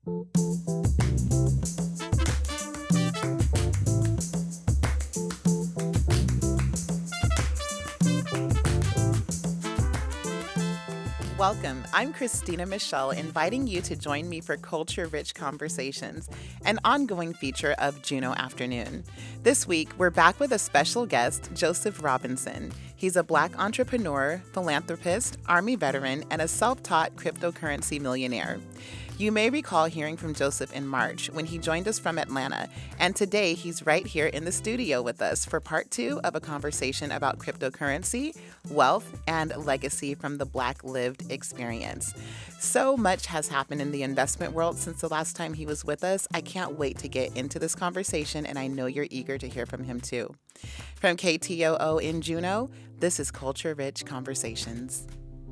Welcome. I'm Christina Michelle, inviting you to join me for Culture Rich Conversations, an ongoing feature of Juno Afternoon. This week, we're back with a special guest, Joseph Robinson. He's a Black entrepreneur, philanthropist, Army veteran, and a self-taught cryptocurrency millionaire. You may recall hearing from Joseph in March when he joined us from Atlanta, and today he's right here in the studio with us for part 2 of a conversation about cryptocurrency, wealth, and legacy from the Black lived experience. So much has happened in the investment world since the last time he was with us. I can't wait to get into this conversation, and I know you're eager to hear from him too. From KTOO in Juneau, this is Culture Rich Conversations.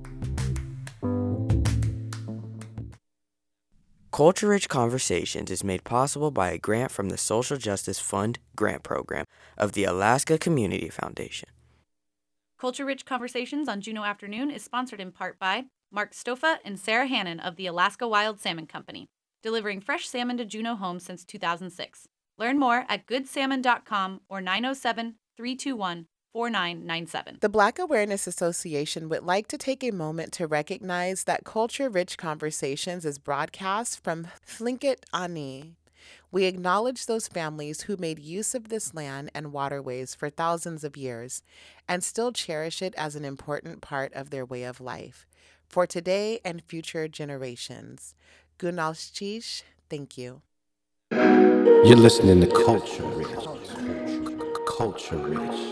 Culture Rich Conversations is made possible by a grant from the Social Justice Fund grant program of the Alaska Community Foundation. Culture Rich Conversations on Juno Afternoon is sponsored in part by Mark Stofa and Sarah Hannon of the Alaska Wild Salmon Company, delivering fresh salmon to Juneau homes since 2006. Learn more at goodsalmon.com or 907-321-4997. The Black Awareness Association would like to take a moment to recognize that Culture Rich Conversations is broadcast from Tlingit Ani. We acknowledge those families who made use of this land and waterways for thousands of years and still cherish it as an important part of their way of life for today and future generations. Gunalchish, thank you. You're listening to Culture Rich. Culture Rich.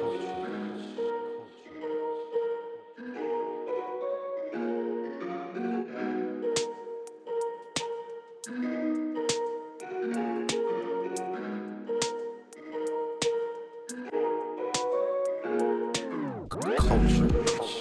Culture Rich.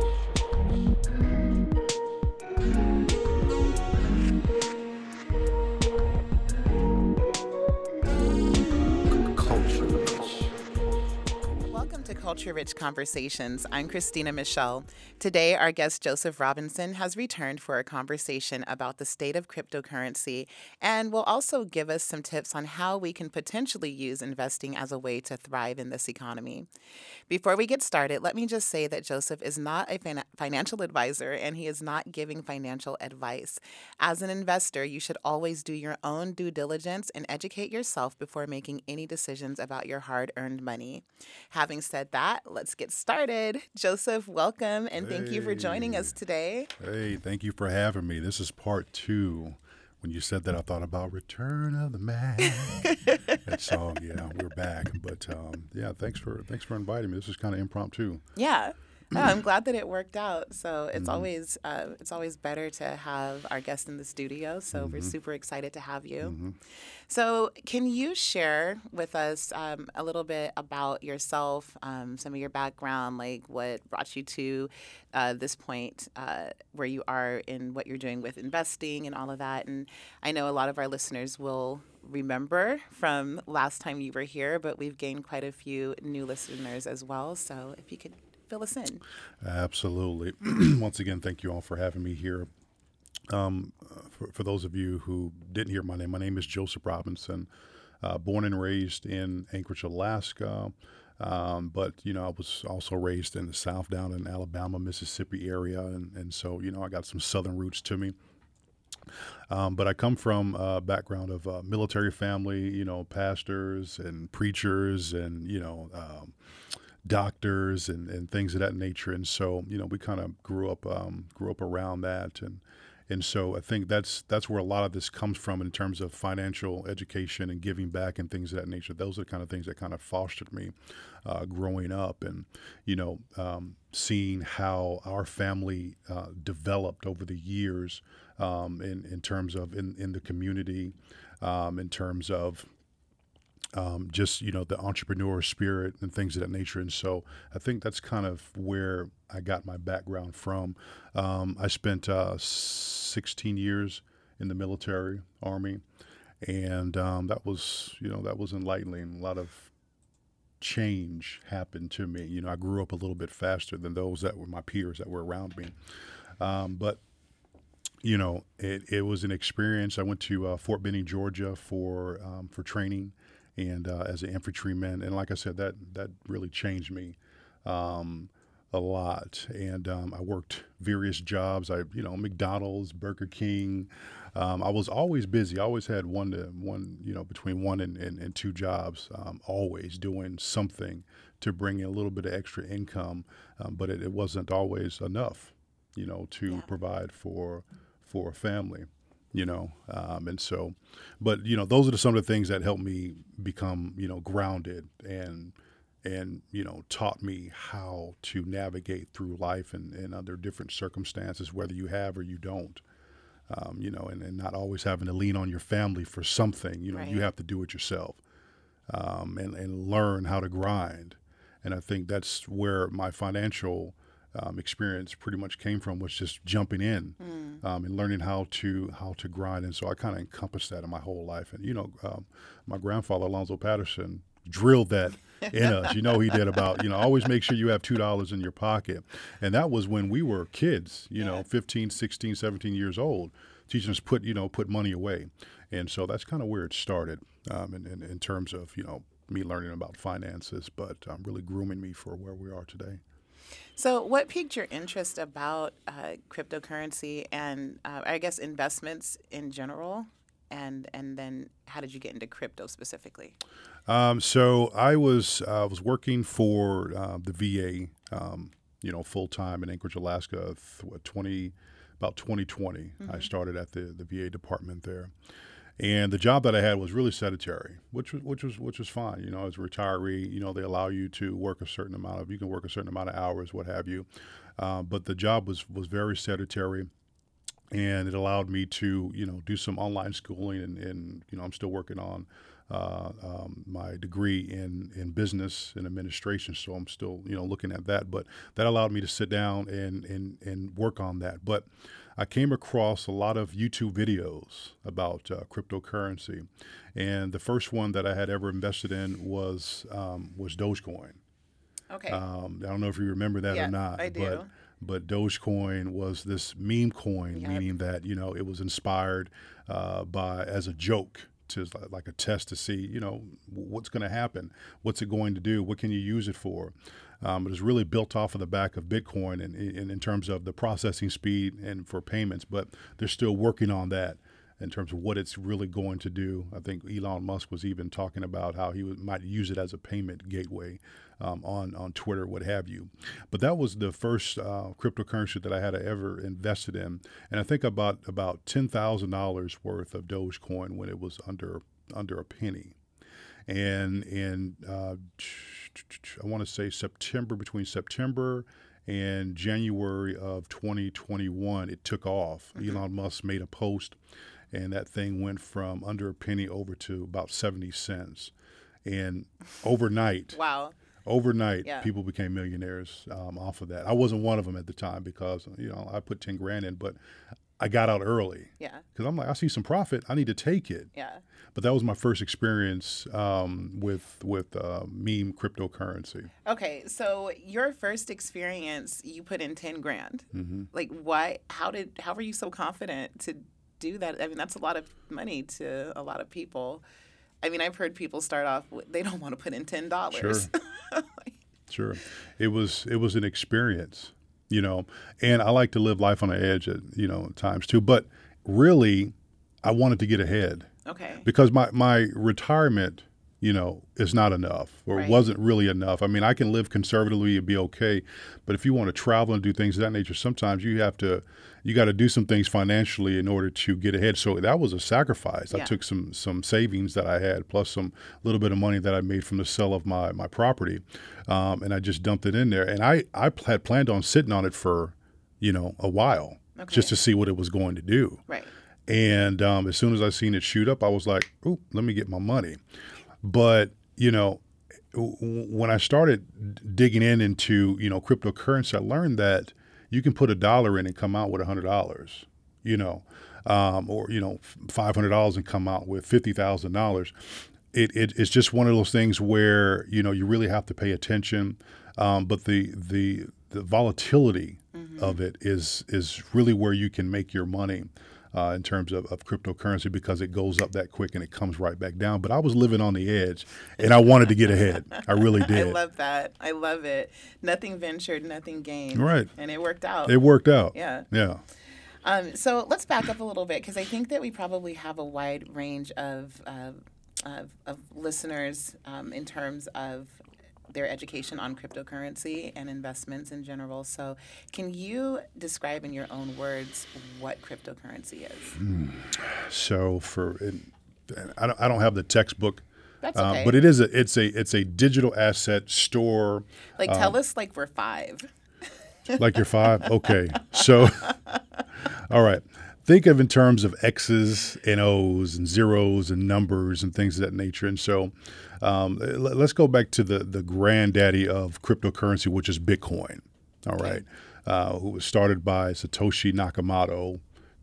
Culture Rich. Welcome to Culture Rich Conversations. I'm Christina Michelle. Today, our guest Joseph Robinson has returned for a conversation about the state of cryptocurrency and will also give us some tips on how we can potentially use investing as a way to thrive in this economy. Before we get started, let me just say that Joseph is not a financial advisor and he is not giving financial advice. As an investor, you should always do your own due diligence and educate yourself before making any decisions about your hard-earned money. Having said that, let's get started. Joseph, welcome, and thank you for joining us today. Hey, thank you for having me. This is part 2. When you said that, I thought about Return of the Mac. That song, yeah, we're back. But yeah, thanks for inviting me. This is kind of impromptu. Yeah. No, I'm glad that it worked out. So it's always better to have our guest in the studio. So we're super excited to have you. So can you share with us a little bit about yourself, some of your background, like what brought you to this point where you are in what you're doing with investing and all of that? And I know a lot of our listeners will remember from last time you were here, but we've gained quite a few new listeners as well. So if you could fill us in. Absolutely. Once again, thank you all for having me here. For those of you who didn't hear my name is Joseph Robinson, born and raised in Anchorage, Alaska. But, I was also raised in the South, down in Alabama, Mississippi area. And so, I got some Southern roots to me. But I come from a background of a military family, pastors and preachers and, doctors and things of that nature. And so, we kind of grew up around that. And so I think that's where a lot of this comes from in terms of financial education and giving back and things of that nature. Those are the kind of things that kind of fostered me growing up and, seeing how our family developed over the years in terms of in the community, in terms of just, the entrepreneur spirit and things of that nature. And so I think that's kind of where I got my background from. I spent 16 years in the military, Army, and that was enlightening. A lot of change happened to me. I grew up a little bit faster than those that were my peers that were around me. But it was an experience. I went to Fort Benning, Georgia for training and as an infantryman. And like I said, that really changed me a lot. And I worked various jobs. McDonald's, Burger King. I was always busy. I always had between one and two jobs, always doing something to bring in a little bit of extra income. But it wasn't always enough, to provide for a family, and so, but those are some of the things that helped me become, grounded and taught me how to navigate through life and under different circumstances, whether you have or you don't, and not always having to lean on your family for something, Right. you have to do it yourself, and learn how to grind. And I think that's where my financial experience pretty much came from, was just jumping in and learning how to grind. And so I kind of encompassed that in my whole life. And, my grandfather, Alonzo Patterson, drilled that in us. He did about, always make sure you have $2 in your pocket. And that was when we were kids, 15, 16, 17 years old, teaching us put money away. And so that's kind of where it started in terms of, me learning about finances, but really grooming me for where we are today. So what piqued your interest about cryptocurrency and I guess investments in general? And then how did you get into crypto specifically? So I was working for the VA, full time in Anchorage, Alaska. About 2020, I started at the VA department there, and the job that I had was really sedentary, which was fine. As a retiree, they allow you to work a certain amount of hours, what have you, but the job was very sedentary. And it allowed me to, do some online schooling, and I'm still working on my degree in business and administration, so I'm still, looking at that. But that allowed me to sit down and work on that. But I came across a lot of YouTube videos about cryptocurrency, and the first one that I had ever invested in was Dogecoin. Okay. I don't know if you remember that or not. I do. But Dogecoin was this meme coin, Yep. meaning that, it was inspired as a joke, to like a test to see, what's going to happen, what's it going to do, what can you use it for. It was really built off of the back of Bitcoin and in terms of the processing speed and for payments, but they're still working on that in terms of what it's really going to do. I think Elon Musk was even talking about how he might use it as a payment gateway on Twitter, what have you. But that was the first cryptocurrency that I had ever invested in. And I think about $10,000 worth of Dogecoin when it was under a penny. And I want to say between September and January of 2021, it took off. Elon Musk made a post, and that thing went from under a penny over to about 70 cents. And overnight, Wow. Yeah. people became millionaires off of that. I wasn't one of them at the time because, I put 10 grand in, but I got out early. Yeah. Because I'm like, I see some profit, I need to take it. Yeah. But that was my first experience with meme cryptocurrency. Okay, so your first experience, you put in 10 grand. Mm-hmm. Like, why? How were you so confident to do that? I mean, that's a lot of money to a lot of people. I mean, I've heard people start off they don't want to put in $10. Sure. Sure. It was an experience, and I like to live life on the edge at times too. But really, I wanted to get ahead. Okay. Because my retirement, is not enough, or Right. wasn't really enough. I mean, I can live conservatively and be okay, but if you want to travel and do things of that nature, sometimes you got to do some things financially in order to get ahead. So that was a sacrifice. Yeah. I took some savings that I had, plus some little bit of money that I made from the sale of my property, and I just dumped it in there. And I had planned on sitting on it for, a while, Okay. just to see what it was going to do. Right. And as soon as I seen it shoot up, I was like, "Ooh, let me get my money." But when I started digging into cryptocurrency, I learned that you can put $1 in and come out with $100. Or $500 and come out with $50,000. It's just one of those things where you really have to pay attention. But the volatility of it is really where you can make your money. In terms of cryptocurrency, because it goes up that quick and it comes right back down. But I was living on the edge, and I wanted to get ahead. I really did. I love that. I love it. Nothing ventured, nothing gained. Right. And it worked out. It worked out. Yeah. Yeah. So let's back up a little bit, because I think that we probably have a wide range of listeners in terms of their education on cryptocurrency and investments in general. So can you describe in your own words what cryptocurrency is? So I don't have the textbook. That's okay. But it's a digital asset store. Like, tell us like we're 5. Like you're 5? Okay. So, all right. Think of in terms of X's and O's and zeros and numbers and things of that nature. And so let's go back to the granddaddy of cryptocurrency, which is Bitcoin. All right. Who was started by Satoshi Nakamoto,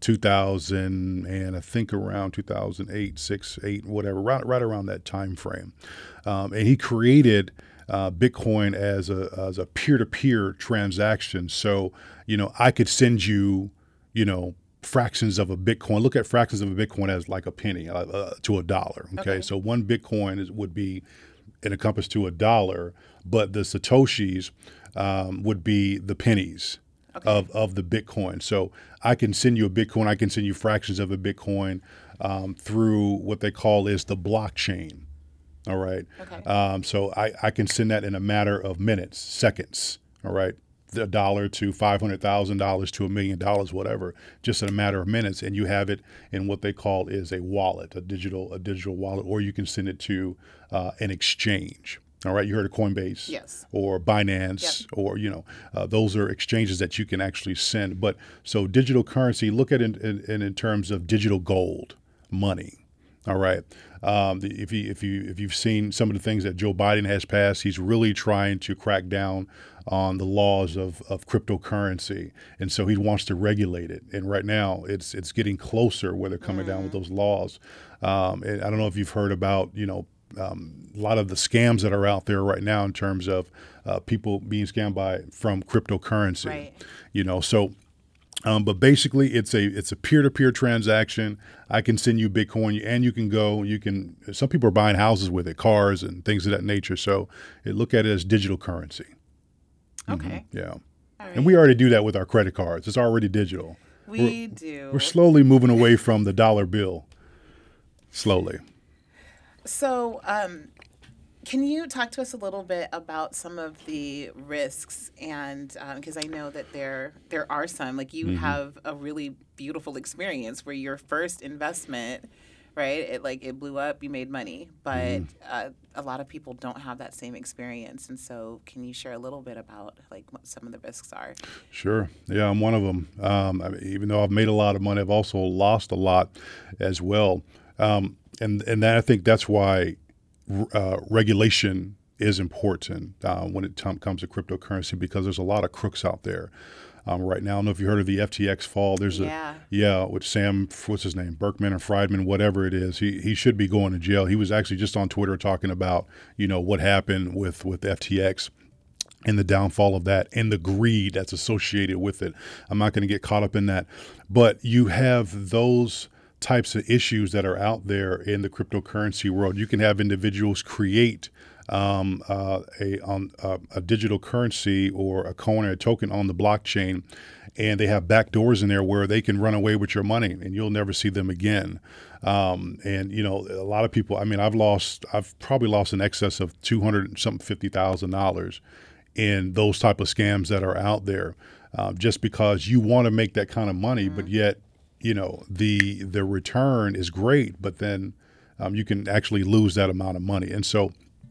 2000, and I think around 2008, 6, 8, whatever, right around that time frame. And he created Bitcoin as a peer-to-peer transaction. So, I could send you, fractions of a Bitcoin. Look at fractions of a Bitcoin as like a penny to $1. Okay. So one Bitcoin would be encompassed to $1, but the Satoshis would be the pennies of the Bitcoin. So I can send you a Bitcoin. I can send you fractions of a Bitcoin through what they call is the blockchain. All right. Okay. So I can send that in a matter of minutes, seconds. All right. $1 to $500,000 to $1 million, whatever, just in a matter of minutes, and you have it in what they call is a wallet, a digital wallet, or you can send it to an exchange. All right, you heard of Coinbase, yes, or Binance, or those are exchanges that you can actually send. But so digital currency, look at it in terms of digital gold, money. All right. If you've seen some of the things that Joe Biden has passed, he's really trying to crack down on the laws of cryptocurrency, and so he wants to regulate it. And right now, it's getting closer where they're coming down with those laws. And I don't know if you've heard about a lot of the scams that are out there right now in terms of people being scammed from cryptocurrency. Right. So. But basically, it's a peer-to-peer transaction. I can send you Bitcoin, and you can. Some people are buying houses with it, cars and things of that nature. So look at it as digital currency. Okay. Yeah. All right. And we already do that with our credit cards. It's already digital. We do. We're slowly moving away from the dollar bill. Slowly. So, can you talk to us a little bit about some of the risks? And because I know that there are some, like you have a really beautiful experience where your first investment, right? It blew up, you made money, but a lot of people don't have that same experience. And so, can you share a little bit about what some of the risks are? Sure. Yeah, I'm one of them. Even though I've made a lot of money, I've also lost a lot as well. And I think that's why regulation is important when it comes to cryptocurrency, because there's a lot of crooks out there right now. I don't know if you heard of the FTX fall. There's with Sam, what's his name, Berkman or Friedman, whatever it is. He should be going to jail. He was actually just on Twitter talking about what happened with FTX and the downfall of that and the greed that's associated with it. I'm not going to get caught up in that, but you have those types of issues that are out there in the cryptocurrency world. You can have individuals create a digital currency or a coin or a token on the blockchain, and they have back doors in there where they can run away with your money and you'll never see them again. And a lot of people, I've probably lost in excess of $250,000 in those type of scams that are out there, just because you want to make that kind of money, but yet the return is great, but then you can actually lose that amount of money. And so,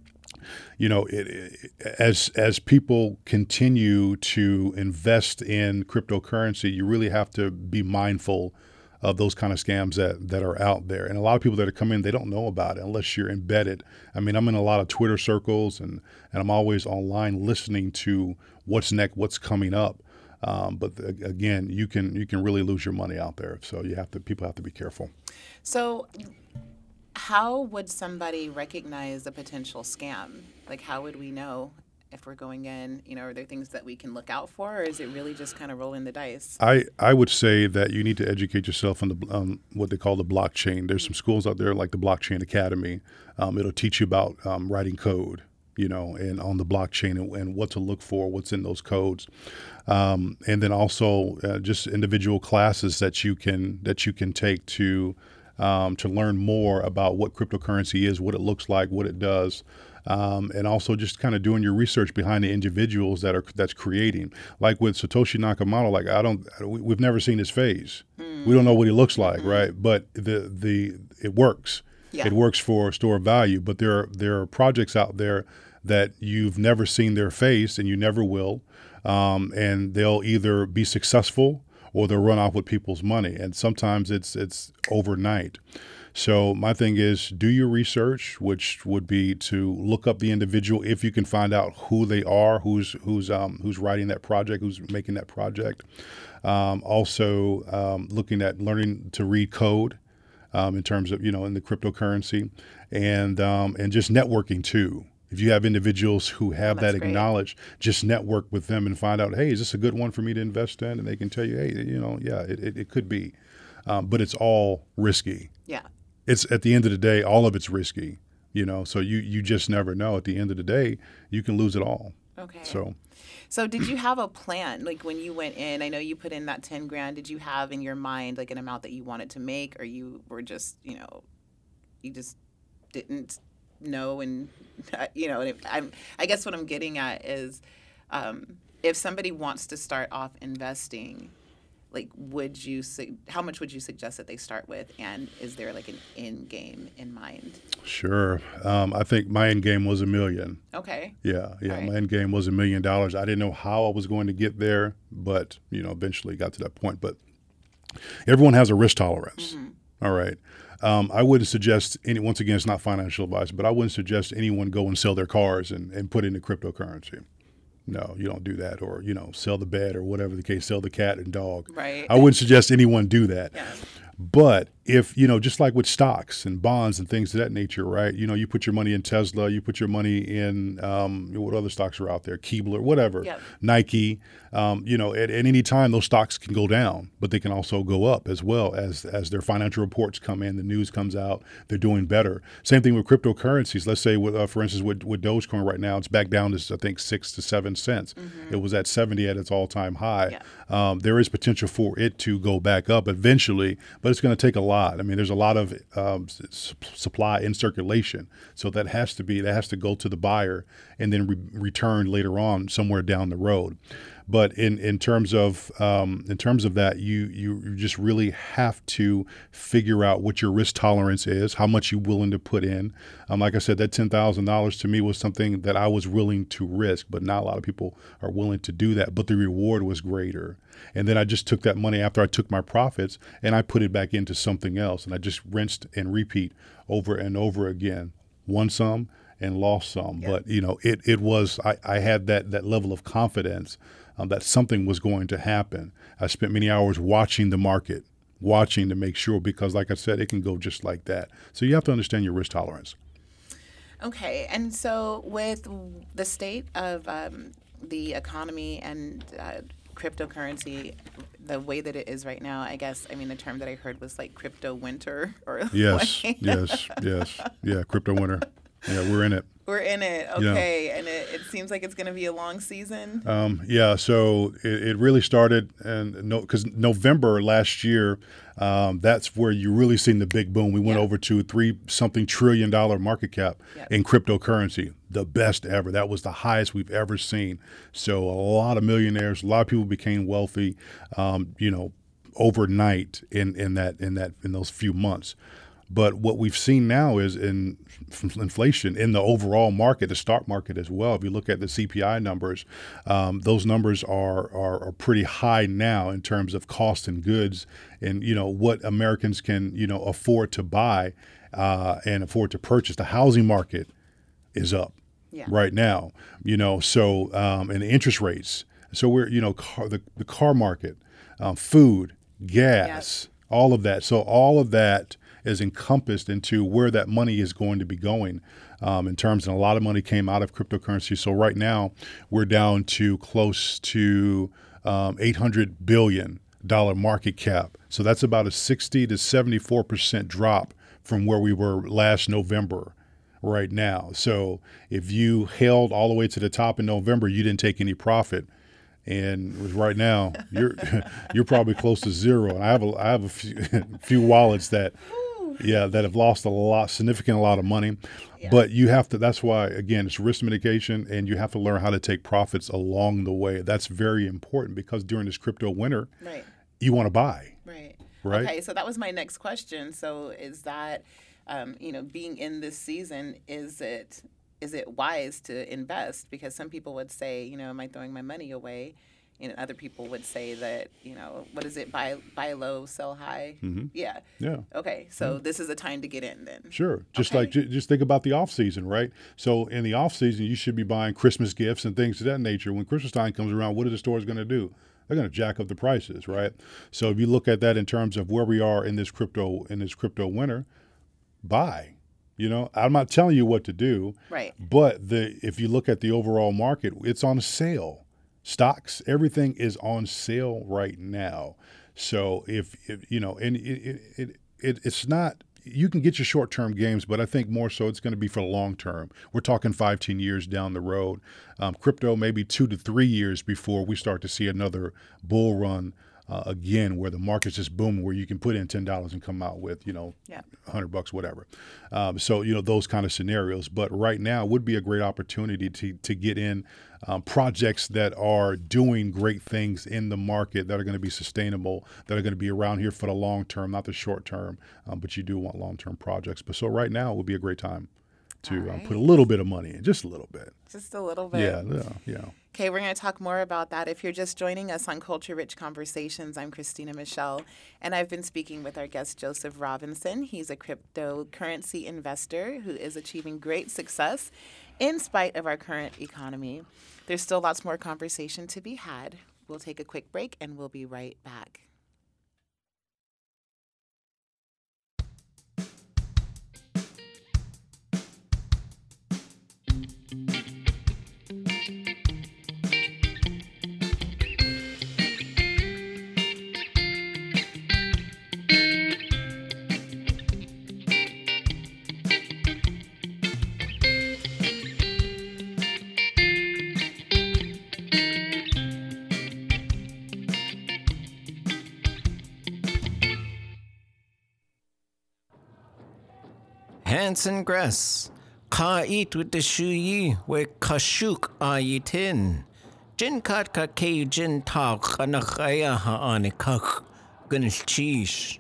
as people continue to invest in cryptocurrency, you really have to be mindful of those kind of scams that are out there. And a lot of people that are coming in, they don't know about it unless you're embedded. I'm in a lot of Twitter circles, and I'm always online listening to what's next, what's coming up. But again, you can really lose your money out there. So people have to be careful. So how would somebody recognize a potential scam? How would we know if we're going in? Are there things that we can look out for, or is it really just kind of rolling the dice? I would say that you need to educate yourself on the what they call the blockchain. There's some schools out there like the Blockchain Academy. It'll teach you about writing code, and on the blockchain and what to look for, what's in those codes, and then also just individual classes that you can take to learn more about what cryptocurrency is, what it looks like, what it does. And also just kind of doing your research behind the individuals that's creating. Like with Satoshi Nakamoto, we've never seen his face. We don't know what he looks like, right? But it works. Yeah. It works for store of value. But there are projects out there that you've never seen their face, and you never will. And they'll either be successful or they'll run off with people's money. And sometimes it's overnight. So my thing is, do your research, which would be to look up the individual if you can find out who they are, who's writing that project, who's making that project. Also, looking at learning to read code in terms of in the cryptocurrency, and just networking too. If you have individuals who have that acknowledged, just network with them and find out, hey, is this a good one for me to invest in? And they can tell you, hey, it could be, but it's all risky. Yeah. It's at the end of the day, all of it's risky, so you just never know. At the end of the day, you can lose it all. Okay. So did you have a plan? Like when you went in, I know you put in that 10 grand. Did you have in your mind like an amount that you wanted to make, or you were just, you just didn't know? And, I guess what I'm getting at is if somebody wants to start off investing, like, how much would you suggest that they start with? And is there like an end game in mind? Sure. I think my end game was $1 million. Okay. Yeah. Right. My end game was $1 million. I didn't know how I was going to get there, but, eventually got to that point. But everyone has a risk tolerance. Mm-hmm. All right. I wouldn't suggest once again, it's not financial advice, but I wouldn't suggest anyone go and sell their cars and put into cryptocurrency. No, you don't do that. Or, sell the bed or whatever the case, sell the cat and dog. Right. I wouldn't suggest anyone do that. Yeah. But if, just like with stocks and bonds and things of that nature, right? You put your money in Tesla, you put your money in what other stocks are out there, Keebler, whatever, yep. Nike, at any time those stocks can go down, but they can also go up as well as their financial reports come in, the news comes out, they're doing better. Same thing with cryptocurrencies. Let's say, for instance, with Dogecoin right now, it's back down to, I think, 6 to 7 cents. Mm-hmm. It was at 70 at its all-time high. Yeah. There is potential for it to go back up eventually, but it's going to take a lot. I mean, there's a lot of supply in circulation, so that has to go to the buyer and then return later on somewhere down the road. But in terms of that, you just really have to figure out what your risk tolerance is, how much you're willing to put in. Like I said, that $10,000 to me was something that I was willing to risk, but not a lot of people are willing to do that. But the reward was greater. And then I just took that money after I took my profits and I put it back into something else. And I just rinsed and repeat over and over again, won some and lost some. Yeah. But, it was, I had that level of confidence that something was going to happen. I spent many hours watching the market, watching to make sure, because like I said, it can go just like that. So you have to understand your risk tolerance. Okay. And so with the state of the economy and cryptocurrency, the way that it is right now, I guess, the term that I heard was like crypto winter or yes. Yeah, crypto winter. Yeah, we're in it. We're in it. Okay. Yeah. And it seems like it's going to be a long season. So it really started because November last year, that's where you really seen the big boom. We went over to $3-something trillion market cap in cryptocurrency, the best ever. That was the highest we've ever seen. So a lot of millionaires, a lot of people became wealthy, overnight in those few months. But what we've seen now is in inflation in the overall market, the stock market as well. If you look at the CPI numbers, those numbers are pretty high now in terms of cost and goods and, what Americans can, afford to buy and afford to purchase. The housing market is up right now, so and the interest rates. So we're, the car market, food, gas, all of that. So all of that is encompassed into where that money is going to be going in terms, and a lot of money came out of cryptocurrency. So right now we're down to close to $800 billion market cap. So that's about a 60 to 74% drop from where we were last November right now. So if you held all the way to the top in November, you didn't take any profit. And right now, you're probably close to zero. And I have a few wallets that have lost significant amount of money. Yeah. But you have to. That's why, again, it's risk mitigation, and you have to learn how to take profits along the way. That's very important because during this crypto winter, you want to buy. Right. Okay. So that was my next question. So is that, being in this season, is it wise to invest? Because some people would say, am I throwing my money away? And other people would say that, what is it? Buy low, sell high. Mm-hmm. Yeah. Yeah. Okay. So this is a time to get in then. Sure. Just think about the off season, right? So in the off season, you should be buying Christmas gifts and things of that nature. When Christmas time comes around, what are the stores going to do? They're going to jack up the prices, right? So if you look at that in terms of where we are in this crypto winter, buy. I'm not telling you what to do, right? But if you look at the overall market, it's on sale. Stocks, everything is on sale right now. So it's not. You can get your short-term gains, but I think more so it's going to be for the long term. We're talking 5-10 years down the road. Crypto maybe 2 to 3 years before we start to see another bull run again, where the market's just booming, where you can put in $10 and come out with, $100, whatever. So those kind of scenarios. But right now would be a great opportunity to get in projects that are doing great things in the market, that are going to be sustainable, that are going to be around here for the long term, not the short term. But you do want long-term projects. But so right now would be a great time to put a little bit of money in, just a little bit. Just a little bit. Yeah. Okay, we're going to talk more about that. If you're just joining us on Culture Rich Conversations, I'm Christina Michelle, and I've been speaking with our guest, Joseph Robinson. He's a cryptocurrency investor who is achieving great success in spite of our current economy. There's still lots more conversation to be had. We'll take a quick break, and we'll be right back. Hanson Gress, ka eat with the shuyi we kashuk ayitin. Jin kat ka ke jin ta kanakaya ha anikak gunnish cheese.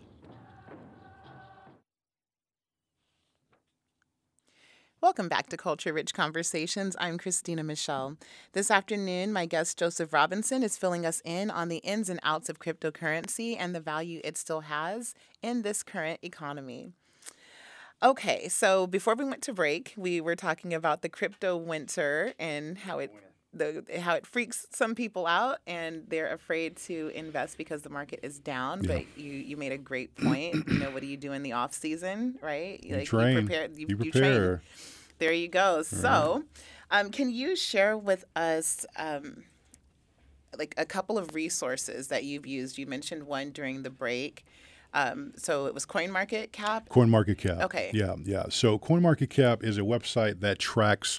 Welcome back to Culture Rich Conversations. I'm Christina Michelle. This afternoon, my guest Joseph Robinson is filling us in on the ins and outs of cryptocurrency and the value it still has in this current economy. Okay, so before we went to break, we were talking about the crypto winter and how it freaks some people out and they're afraid to invest because the market is down. Yeah. But you made a great point. What do you do in the off season, right? You train. You prepare. Train. There you go. Right. So, can you share with us like a couple of resources that you've used? You mentioned one during the break. So it was CoinMarketCap? CoinMarketCap. Okay. Yeah. So CoinMarketCap is a website that tracks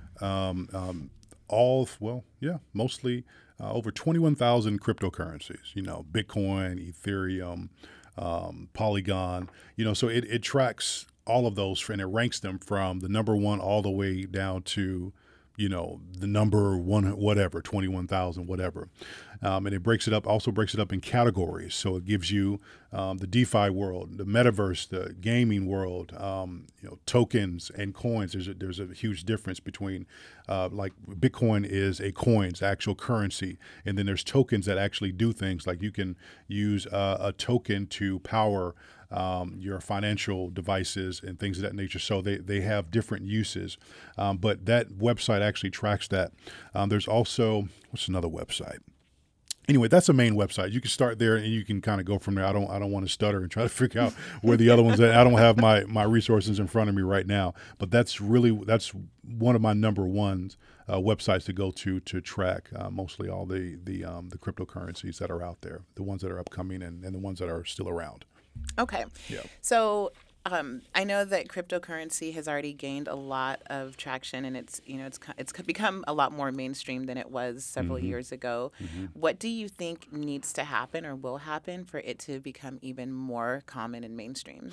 mostly over 21,000 cryptocurrencies, Bitcoin, Ethereum, Polygon, so it tracks all of those and it ranks them from the number one all the way down to the number one, whatever, 21,000, whatever. And it also breaks it up in categories. So it gives you the DeFi world, the metaverse, the gaming world, tokens and coins. There's a huge difference between like Bitcoin is a coin's actual currency. And then there's tokens that actually do things like you can use a token to power your financial devices and things of that nature. So they have different uses. But that website actually tracks that. There's also, what's another website? Anyway, that's the main website. You can start there and you can kind of go from there. I don't want to stutter and try to figure out where the other ones at. I don't have my resources in front of me right now, but that's one of my number ones websites to go to track mostly all the cryptocurrencies that are out there, the ones that are upcoming and the ones that are still around. Okay. Yeah. So I know that cryptocurrency has already gained a lot of traction, and it's become a lot more mainstream than it was several years ago. What do you think needs to happen or will happen for it to become even more common and mainstream?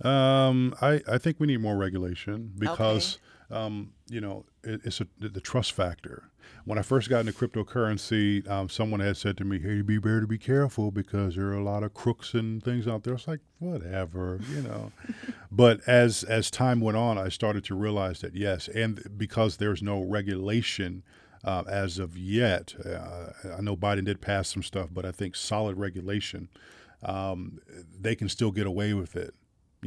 I think we need more regulation because it's the trust factor. When I first got into cryptocurrency, someone had said to me, "Hey, you better be careful because there are a lot of crooks and things out there." It's like, whatever, But as time went on, I started to realize that yes, and because there's no regulation as of yet, I know Biden did pass some stuff, but I think solid regulation, they can still get away with it,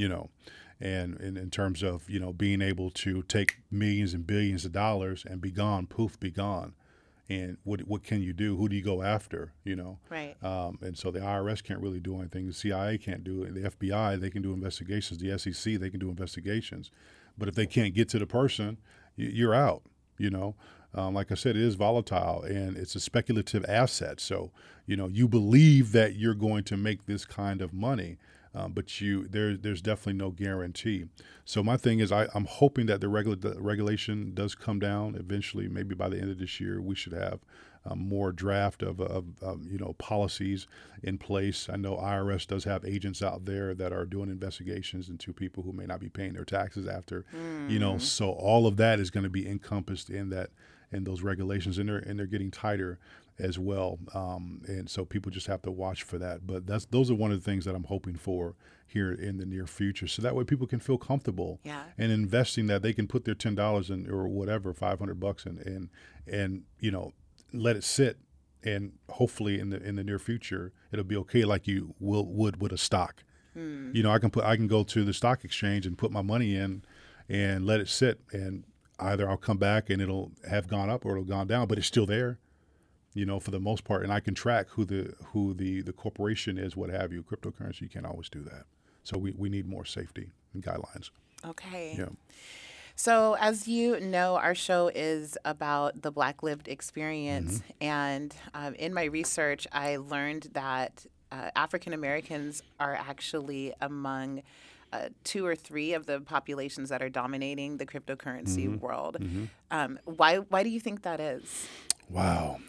And in terms of, being able to take millions and billions of dollars and be gone, poof, be gone. And what can you do? Who do you go after, Right. And so the IRS can't really do anything. The CIA can't do it. The FBI, they can do investigations. The SEC, they can do investigations. But if they can't get to the person, you're out, Like I said, it is volatile and it's a speculative asset. So, you believe that you're going to make this kind of money. But there's definitely no guarantee. So my thing is, I'm hoping that the regulation does come down eventually. Maybe by the end of this year, we should have more draft of policies in place. I know IRS does have agents out there that are doing investigations into people who may not be paying their taxes after, So all of that is going to be encompassed in those regulations, and they're getting tighter as well, and so people just have to watch for that. But those are one of the things that I'm hoping for here in the near future, so that way people can feel comfortable in investing, that they can put their $10 in or whatever, $500 and let it sit, and hopefully in the near future it'll be okay, like you would with a stock. I can go to the stock exchange and put my money in and let it sit, and either I'll come back and it'll have gone up or it'll gone down, but it's still there. For the most part, and I can track who the corporation is, what have you. Cryptocurrency, you can't always do that. So we need more safety and guidelines. Okay. Yeah. So as you know, our show is about the Black lived experience. And in my research, I learned that African Americans are actually among 2 or 3 of the populations that are dominating the cryptocurrency world. Why do you think that is? Wow.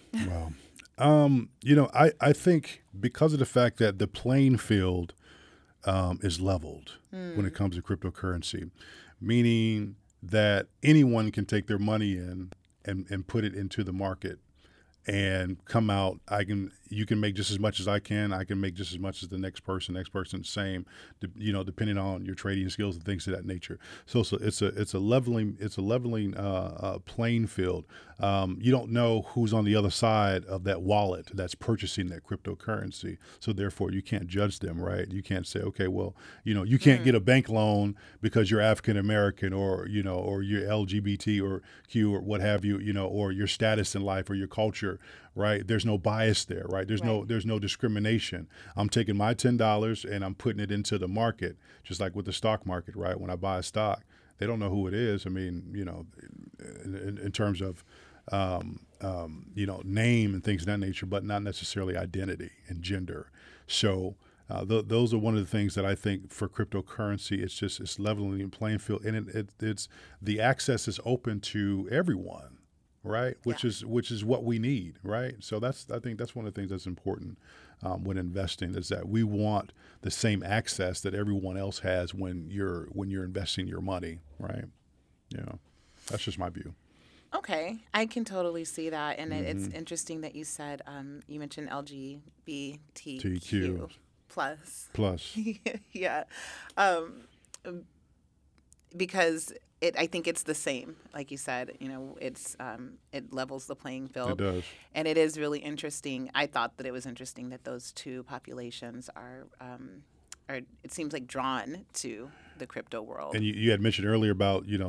I think because of the fact that the playing field is leveled when it comes to cryptocurrency, meaning that anyone can take their money in and put it into the market and come out. You can make just as much as I can make just as much as the next person, same, depending on your trading skills and things of that nature. So it's a leveling playing field. You don't know who's on the other side of that wallet that's purchasing that cryptocurrency. So therefore you can't judge them, right? You can't say, okay, well, you can't get a bank loan because you're African American or you're LGBT or Q or what have you, or your status in life or your culture, right? There's no bias there, right? There's no discrimination. I'm taking my $10 and I'm putting it into the market, just like with the stock market, right? When I buy a stock, they don't know who it is. I mean, in terms of, name and things of that nature, but not necessarily identity and gender. So those are one of the things that I think for cryptocurrency, it's leveling the playing field, and it's the access is open to everyone. Right, which is what we need, right? So I think that's one of the things that's important when investing, is that we want the same access that everyone else has when you're investing your money, right? That's just my view. Okay, I can totally see that, and it's interesting that you said you mentioned LGBTQ plus. Yeah, because I think it's the same, like you said. It's it levels the playing field. It does, and it is really interesting. I thought that it was interesting that those 2 populations are it seems like drawn to the crypto world. And you had mentioned earlier about it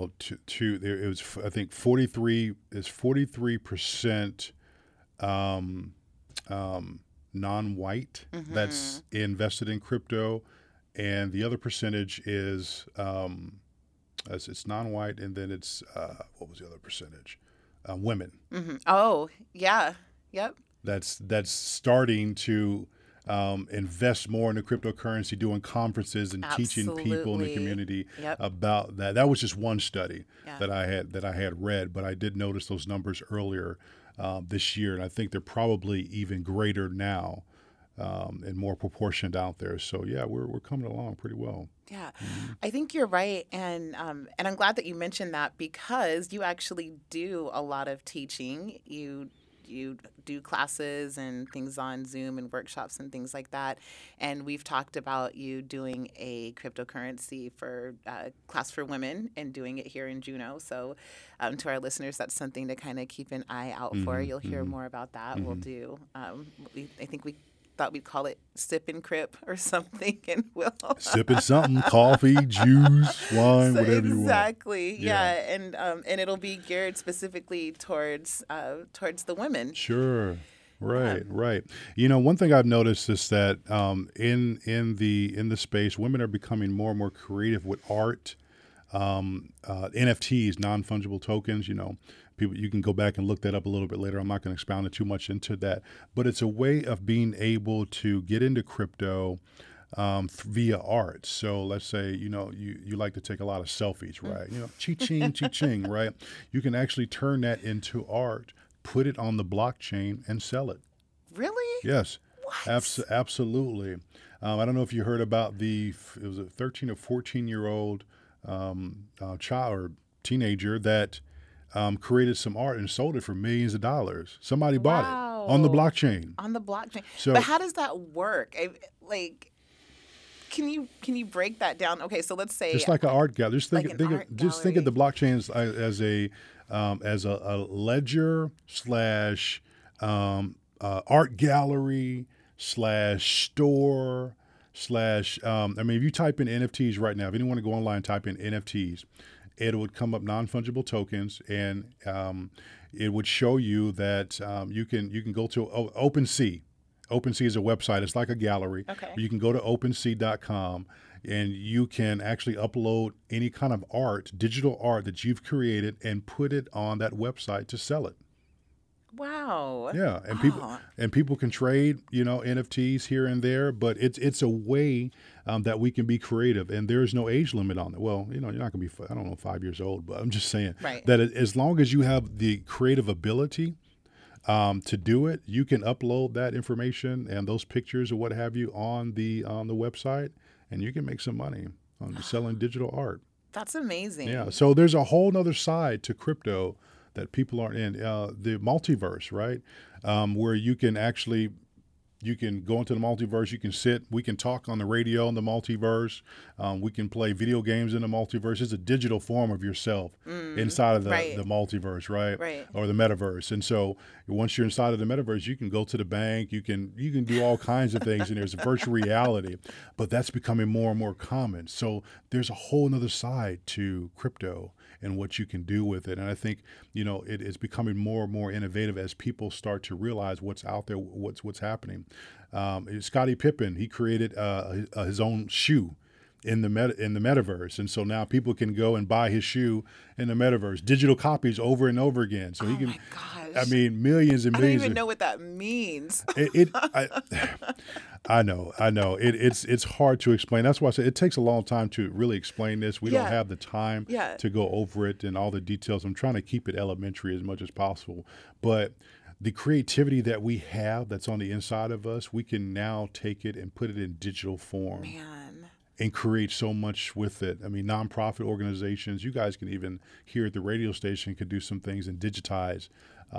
was, I think 43% non-white that's invested in crypto, and the other percentage is it's non-white, and then it's what was the other percentage? Women. Oh, yeah. Yep. That's starting to invest more in the cryptocurrency, doing conferences and teaching people in the Absolutely. community Yep. about that. That was just one study Yeah. that I had read, but I did notice those numbers earlier this year, and I think they're probably even greater now and more proportioned out there. So yeah, we're coming along pretty well. Yeah, I think you're right, and I'm glad that you mentioned that because you actually do a lot of teaching. You do classes and things on Zoom and workshops and things like that. And we've talked about you doing a cryptocurrency for class for women and doing it here in Juneau. So to our listeners, that's something to kind of keep an eye out for. You'll hear more about that. We'll do. I think we thought we'd call it Sip and Crip or something, and we'll Sipping something, coffee, juice, wine, whatever you want. exactly. Yeah. And it'll be geared specifically towards the women. Sure. Right. You know, one thing I've noticed is that in the space, women are becoming more and more creative with art, NFTs, non-fungible tokens. You know, people, you can go back and look that up a little bit later. I'm not going to expound it too much into that, but it's a way of being able to get into crypto via art. So let's say, you know, you like to take a lot of selfies, right? You know, chi-ching, chi-ching, right? You can actually turn that into art, put it on the blockchain, and sell it. Really? Yes, What? absolutely. I don't know if you heard about it was a 13 or 14-year-old child or teenager that created some art and sold it for millions of dollars. Somebody bought it on the Wow. blockchain. On the blockchain. So- But how does that work? Can you break that down? Okay, so let's say Just like an art gallery. Just think, Like an think, art of, just think of the gallery. blockchain as a ledger slash art gallery slash store slash. I mean, if you type in NFTs right now, if anyone want to go online and type in NFTs, it would come up non-fungible tokens, and it would show you that you can go to OpenSea. OpenSea is a website. It's like a gallery. Okay. You can go to OpenSea.com and you can actually upload any kind of art, digital art that you've created, and put it on that website to sell it. wow. Yeah, and Oh. people can trade, you know, NFTs here and there, but it's a way that we can be creative, and there's no age limit on it. Well, you know, you're not going to be, I don't know, 5 years old, but I'm just saying Right. that as long as you have the creative ability to do it, you can upload that information and those pictures or what have you on the website, and you can make some money on selling digital art. That's amazing. Yeah. So there's a whole nother side to crypto that people aren't in. The multiverse, right? Where you can go into the multiverse. You can we can talk on the radio in the multiverse. We can play video games in the multiverse. It's a digital form of yourself inside of right. the multiverse, right? Right. Or the metaverse. And so once you're inside of the metaverse, you can go to the bank. You can do all kinds of things, and there's virtual reality. But that's becoming more and more common. So there's a whole nother side to crypto and what you can do with it. And I think, you know, it is becoming more and more innovative as people start to realize what's out there, what's happening. Scottie Pippen, he created his own shoe in the metaverse, and so now people can go and buy his shoe in the metaverse, digital copies over and over again. So he can, my gosh. I mean, millions and I don't millions. even know what that means. I know. It's hard to explain. That's why I say it takes a long time to really explain this. We don't Yeah. have the time Yeah. to go over it and all the details. I'm trying to keep it elementary as much as possible. But the creativity that we have that's on the inside of us, we can now take it and put it in digital form Man. and create so much with it. I mean, nonprofit organizations, you guys can even here at the radio station could do some things and digitize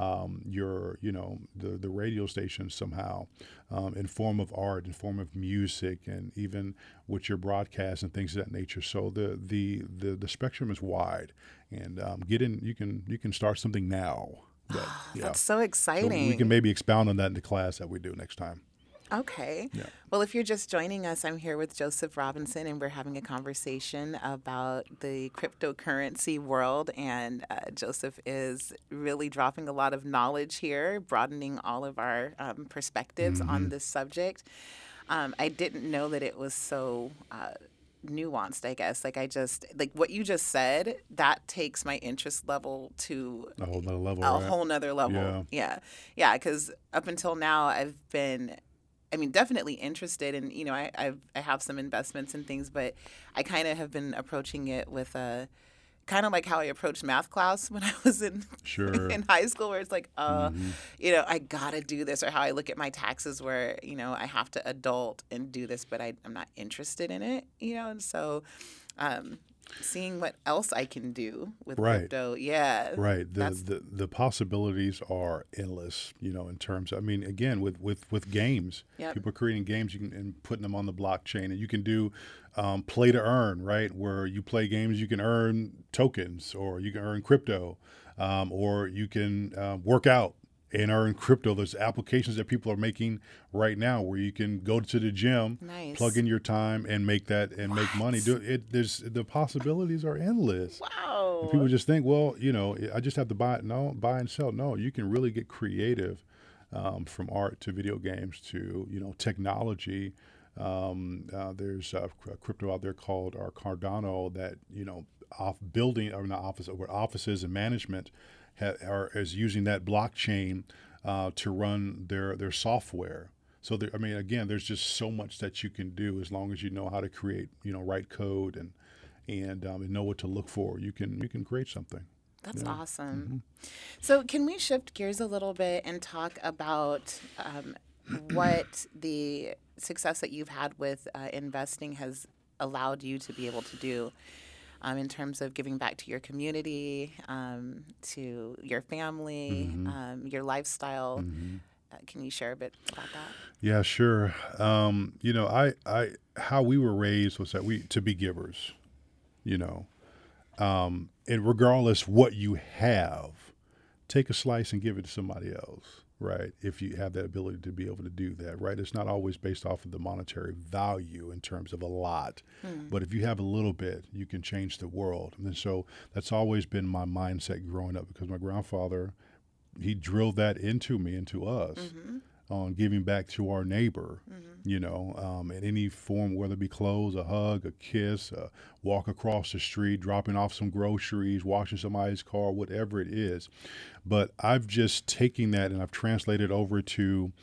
the radio station somehow in form of art, in form of music, and even with your broadcast and things of that nature. So the spectrum is wide, and you can start something now. That's so So exciting. we can maybe expound on that in the class that we do next time. Okay. Yeah. Well, if you're just joining us, I'm here with Joseph Robinson, and we're having a conversation about the cryptocurrency world. And Joseph is really dropping a lot of knowledge here, broadening all of our perspectives on this subject. I didn't know that it was so nuanced, I guess. Like what you just said, that takes my interest level to A whole nother level. a right? whole nother level. Yeah. Because up until now, I've been, definitely interested in, I have some investments and things, but I kind of have been approaching it with kind of like how I approached math class when I was in Sure. in high school, where it's like, I gotta do this, or how I look at my taxes, where I have to adult and do this, but I'm not interested in it, and so seeing what else I can do with Right. crypto, yeah, Right. that's- The possibilities are endless, in terms of, again, with games, Yep. people are creating games and putting them on the blockchain, and you can do play to earn, right? Where you play games, you can earn tokens, or you can earn crypto, or you can work out and earn crypto. There's applications that people are making right now where you can go to the gym, Nice. plug in your time, and make make money. The possibilities are endless. Wow. And people just think, well, I just have to buy and sell. No, you can really get creative, from art to video games to technology. There's a crypto out there called Cardano that offices and management is using that blockchain to run their software. So again, there's just so much that you can do as long as you know how to create, write code and know what to look for. You can create something. That's awesome. So can we shift gears a little bit and talk about what the success that you've had with investing has allowed you to be able to do in terms of giving back to your community, to your family, your lifestyle? Can you share a bit about that? Yeah, sure. I how we were raised was that to be givers, and regardless what you have, take a slice and give it to somebody else, right? If you have that ability to be able to do that, right? It's not always based off of the monetary value in terms of a lot, but if you have a little bit, you can change the world. And so that's always been my mindset growing up, because my grandfather, he drilled that into us on giving back to our neighbor, in any form, whether it be clothes, a hug, a kiss, a walk across the street, dropping off some groceries, washing somebody's car, whatever it is. But I've just taken that and I've translated over to,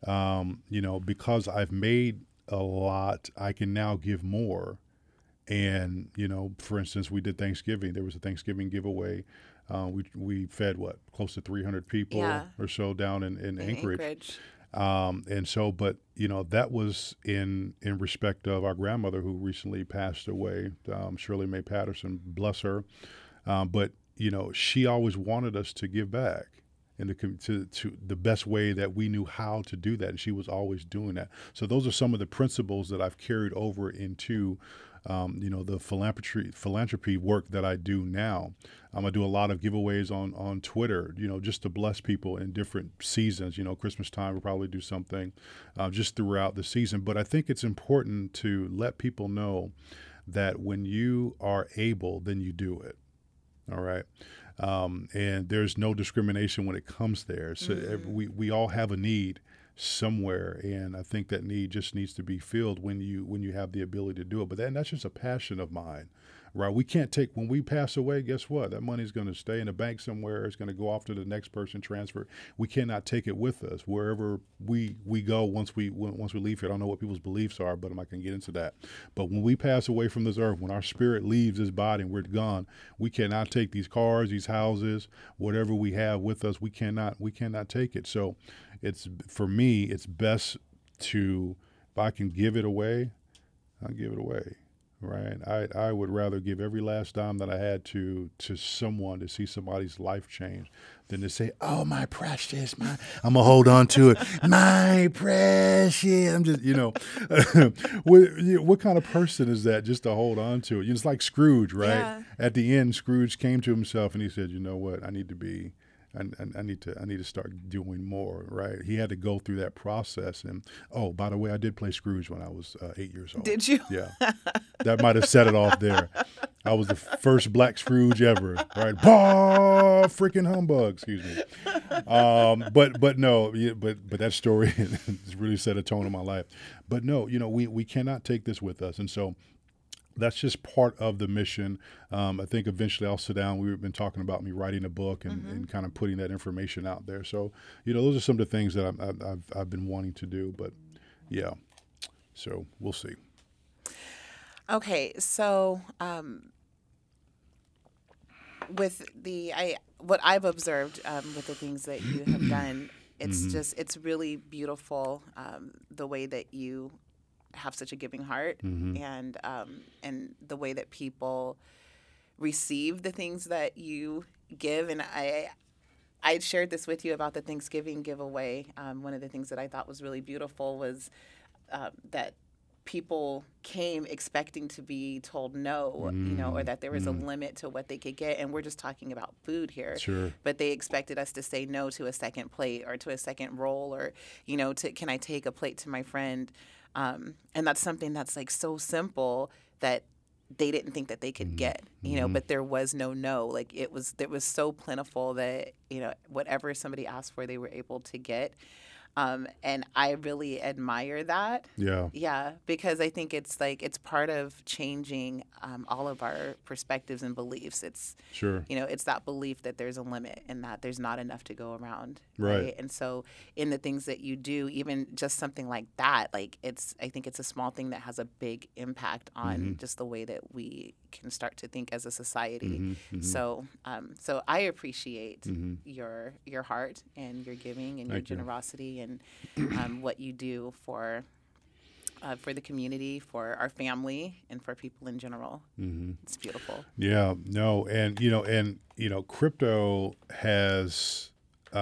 because I've made a lot, I can now give more. And, for instance, we did Thanksgiving. There was a Thanksgiving giveaway. We fed close to 300 people or so down in Anchorage. And so, but that was in respect of our grandmother who recently passed away, Shirley Mae Patterson, bless her. But she always wanted us to give back, and to the best way that we knew how to do that, and she was always doing that. So those are some of the principles that I've carried over into the philanthropy work that I do now. I do a lot of giveaways on Twitter, just to bless people in different seasons. Christmas time, we'll probably do something just throughout the season. But I think it's important to let people know that when you are able, then you do it. All right. And there's no discrimination when it comes there. So we all have a need somewhere, and I think that need just needs to be filled when you have the ability to do it. But that's just a passion of mine, right? We can't take, when we pass away, guess what? That money's going to stay in a bank somewhere. It's going to go off to the next person, transfer. We cannot take it with us wherever we go once we leave here. I don't know what people's beliefs are, but I'm not going to get into that. But when we pass away from this earth, when our spirit leaves this body and we're gone, we cannot take these cars, these houses, whatever we have with us. We cannot take it. So for me, it's best to, if I can give it away, I'll give it away, right? I would rather give every last dime that I had to someone to see somebody's life change than to say, oh, my precious, I'm going to hold on to it. My precious. I'm just, what kind of person is that just to hold on to it? It's like Scrooge, right? Yeah. At the end, Scrooge came to himself and he said, you know what? I need to be I need to start doing more, right? He had to go through that process. And oh, by the way, I did play Scrooge when I was 8 years old. Did you? Yeah, that might have set it off there. I was the first black Scrooge ever, right? Bah, freaking humbug, excuse me. But no, but that story has really set a tone in my life. But no, we cannot take this with us, and so that's just part of the mission. I think eventually I'll sit down. We've been talking about me writing a book and kind of putting that information out there. So, those are some of the things that I've been wanting to do. But yeah, so we'll see. Okay, so with what I've observed with the things that you have done, it's really beautiful the way that you have such a giving heart and the way that people receive the things that you give. And I shared this with you about the Thanksgiving giveaway. One of the things that I thought was really beautiful was that people came expecting to be told no, or that there was a limit to what they could get. And we're just talking about food here. Sure. But they expected us to say no to a second plate or to a second roll or, can I take a plate to my friend? And that's something that's like so simple that they didn't think that they could get, but there was no. Like it was so plentiful that, whatever somebody asked for, they were able to get. And I really admire that. Yeah. Yeah, because I think it's part of changing all of our perspectives and beliefs. It's Sure. It's that belief that there's a limit and that there's not enough to go around. Right. And so in the things that you do, even just something like that, I think it's a small thing that has a big impact on just the way that we can start to think as a society. So I appreciate your heart and your giving and your generosity and what you do for the community, for our family, and for people in general. It's beautiful. Yeah, no, and crypto has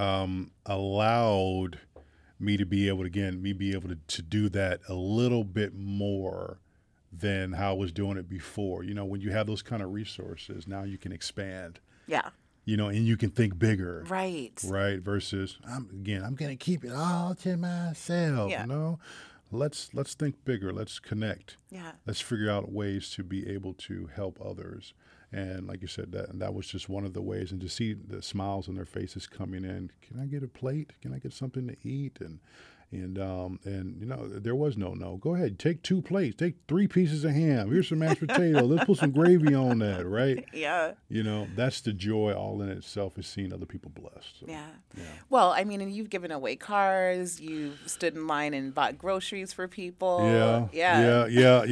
allowed me to be able to do that a little bit more than how I was doing it before. When you have those kind of resources, now you can expand. Yeah. And you can think bigger. Right. Right. Versus, I'm going to keep it all to myself. Yeah. Let's think bigger. Let's connect. Yeah. Let's figure out ways to be able to help others. And like you said, that was just one of the ways. And to see the smiles on their faces coming in, can I get a plate? Can I get something to eat? And there was no. Go ahead, take 2 plates, take 3 pieces of ham. Here's some mashed potato. Let's put some gravy on that, right? Yeah. That's the joy all in itself is seeing other people blessed. So, yeah. Well, and you've given away cars. You've stood in line and bought groceries for people. Yeah.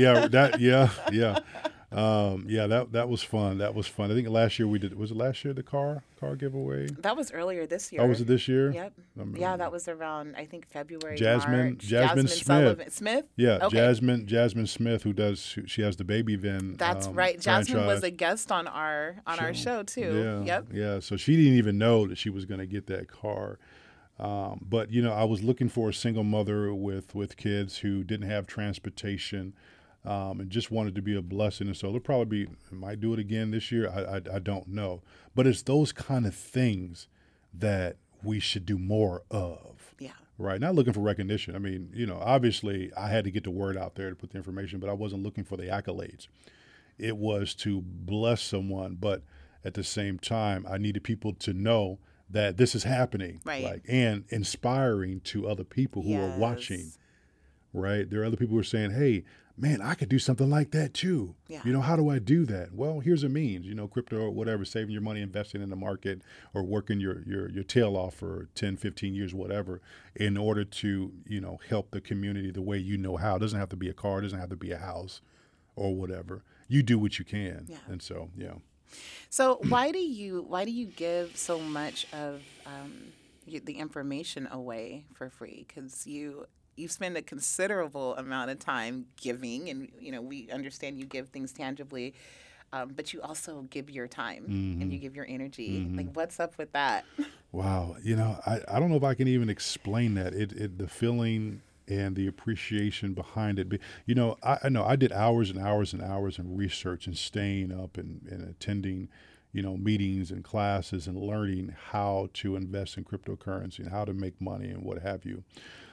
That was fun. That was fun. I think last year was it last year the car giveaway? That was earlier this year. Oh, was it this year? Yep. Yeah, that was around, I think, February, Jasmine March. Smith. Smith? Yeah, Okay. Jasmine Smith, she has the Baby Van. That's right. Jasmine franchise was a guest on our show too. Yeah. Yep. Yeah. So she didn't even know that she was going to get that car. But I was looking for a single mother with kids who didn't have transportation. And just wanted to be a blessing. And so might do it again this year. I don't know. But it's those kind of things that we should do more of. Yeah. Right. Not looking for recognition. I mean, obviously I had to get the word out there to put the information, but I wasn't looking for the accolades. It was to bless someone. But at the same time, I needed people to know that this is happening. Right. And inspiring to other people who are watching. Right. There are other people who are saying, hey, man, I could do something like that too. Yeah. How do I do that? Well, here's a means, crypto or whatever, saving your money, investing in the market or working your tail off for 10, 15 years, whatever, in order to, help the community the way how. It doesn't have to be a car, it doesn't have to be a house or whatever. You do what you can. Yeah. And so, yeah. So why do you give so much of the information away for free? Because you spend a considerable amount of time giving, and we understand you give things tangibly, but you also give your time and you give your energy. Like, what's up with that? Wow, I don't know if I can even explain that. The feeling and the appreciation behind it. I know I did hours and hours and hours of research and staying up and attending, meetings and classes and learning how to invest in cryptocurrency and how to make money and what have you.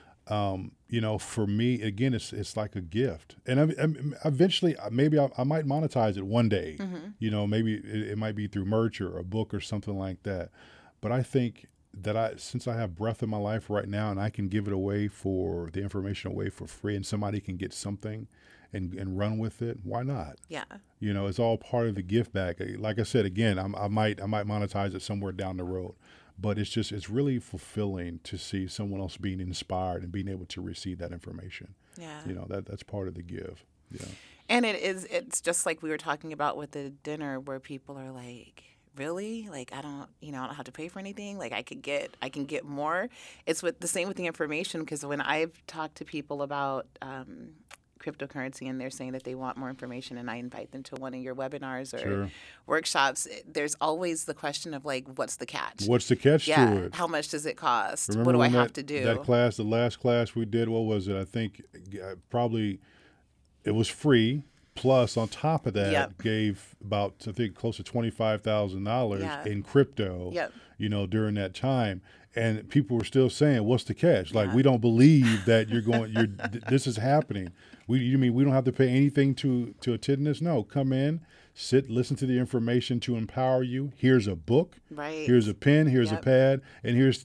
For me, again, it's like a gift, and eventually maybe I might monetize it one day. Maybe it might be through merch or a book or something like that. But I think that since I have breath in my life right now, and I can give it away for the information away for free, and somebody can get something and run with it, why not? Yeah. It's all part of the gift bag. Like I said, again, I might monetize it somewhere down the road. But it's really fulfilling to see someone else being inspired and being able to receive that information. Yeah. That's part of the give. Yeah. And it's just like we were talking about with the dinner where people are like, really? Like, I don't have to pay for anything. Like I can get more. It's the same with the information, because when I've talked to people about cryptocurrency and they're saying that they want more information and I invite them to one of your webinars or workshops, there's always the question of like, what's the catch? What's the catch to it? How much does it cost? Remember what do I have to do? That class, the last class we did, what was it? I think probably it was free. Plus, on top of that, gave about, I think, close to $25,000 in crypto, during that time. And people were still saying, what's the catch? Like, we don't believe that this is happening. You mean we don't have to pay anything to attend this? No, come in, sit, listen to the information to empower you. Here's a book. Right. Here's a pen. Here's a pad. And here's,